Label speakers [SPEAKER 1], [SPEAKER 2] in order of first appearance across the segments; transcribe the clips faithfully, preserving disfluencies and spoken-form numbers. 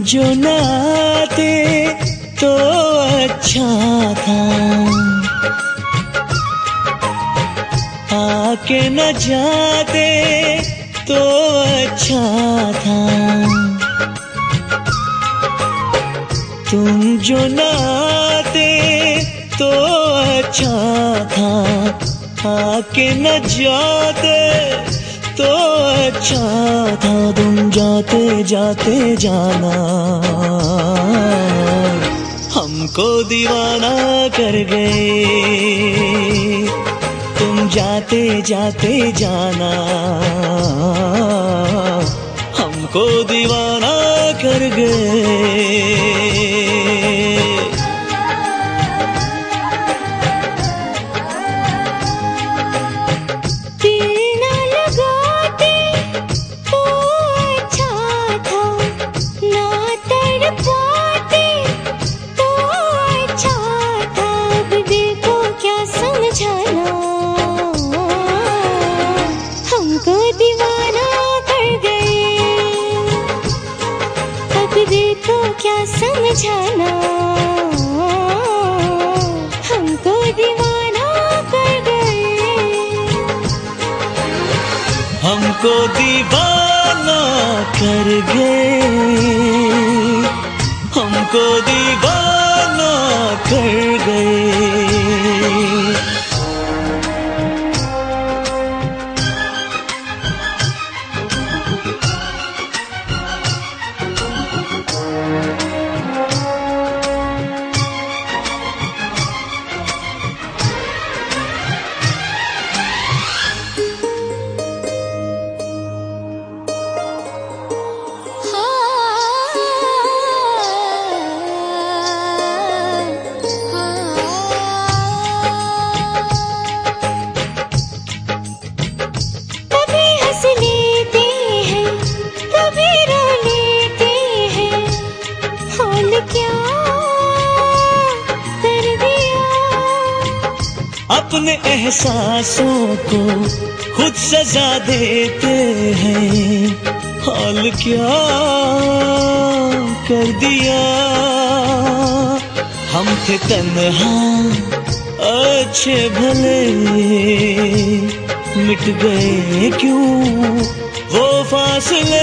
[SPEAKER 1] जो न आते तो अच्छा था, आके न जाते तो अच्छा था। तुम जो न आते तो अच्छा था, आके न जाते तो अच्छा था। तुम जाते जाते जाना हमको दीवाना कर गए। तुम जाते जाते जाना हमको दीवाना कर गए।
[SPEAKER 2] क्या समझाना हमको दीवाना कर गए।
[SPEAKER 1] हमको दीवाना कर गए, हमको दीवाना कर गए। अपने एहसासों को खुद सजा देते हैं, हाल क्या कर दिया। हम थे तन्हा अच्छे भले, मिट गए क्यों वो फासले।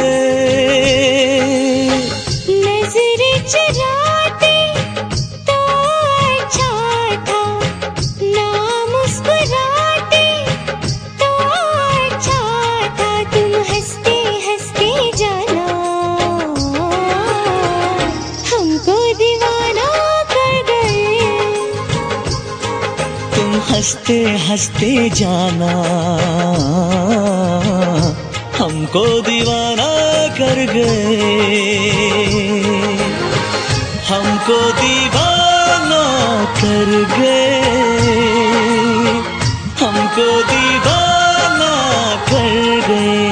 [SPEAKER 2] नजरें चुराते तो अच्छा था, ना मुस्कुराते तो अच्छा था। तुम हंसते हंसते जाना हमको दीवाना कर गए।
[SPEAKER 1] तुम हंसते हंसते जाना हमको दीवाना कर गए। हमको दीवाना कर गए, हमको दीवाना कर गए।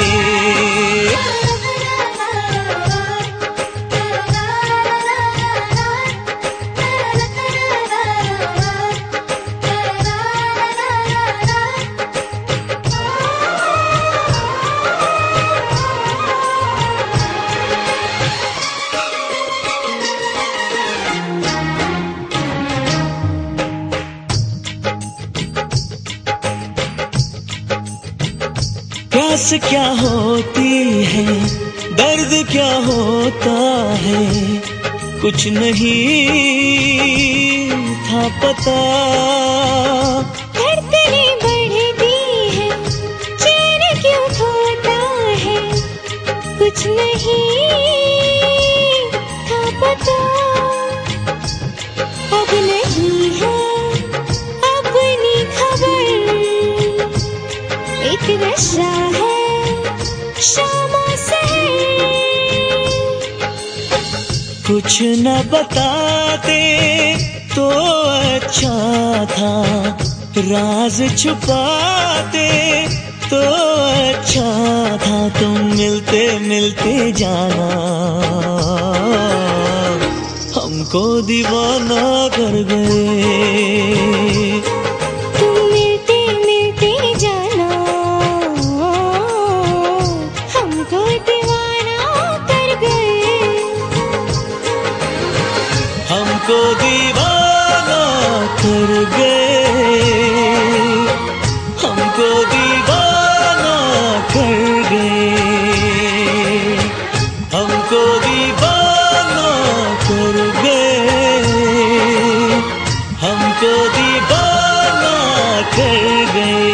[SPEAKER 1] प्यास क्या होती है, दर्द क्या होता है, कुछ नहीं था पता।
[SPEAKER 2] धड़कनें बढ़ती है, चैन क्यों खोता है, कुछ नहीं था पता। अब नहीं है अपनी खबर, एक नशा है शामा सहर।
[SPEAKER 1] कुछ न बताते तो अच्छा था, राज छुपाते तो अच्छा था। तुम मिलते मिलते जाना हमको दीवाना कर गए।
[SPEAKER 2] तुम मिलते मिलते जाना हमको दीवाना कर गए।
[SPEAKER 1] कर गए।